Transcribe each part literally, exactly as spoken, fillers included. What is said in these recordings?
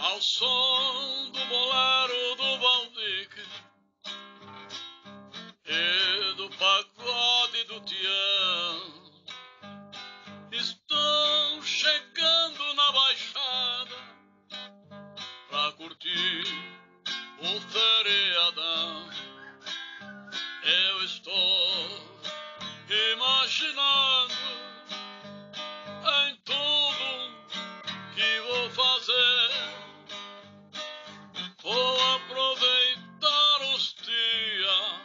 ao som do bolero do Baldique e do pagode do Tião. Estou chegando na Baixada pra curtir o feriadão. Eu estou imaginando em tudo que vou fazer. Vou aproveitar os dias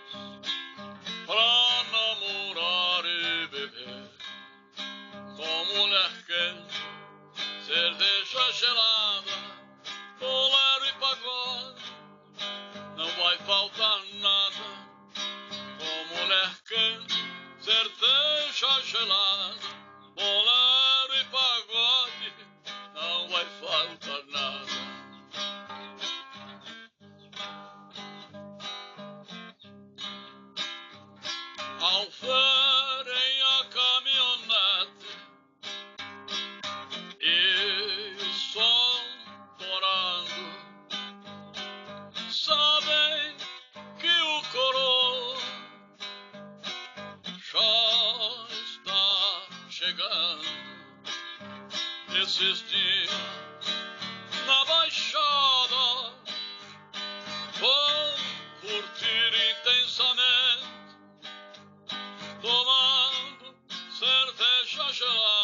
pra namorar e beber com mulher quente, cerveja gelada, bolero e pagode. Não vai faltar nada. Com mulher quente, cerveja gelada, bolero e pagode, não vai faltar nada. Ao verem a caminhonete e o sol torando, sabem que o coroa já está chegando. Esses dias na Baixada vou curtir intensamente, tomando cerveja gelada.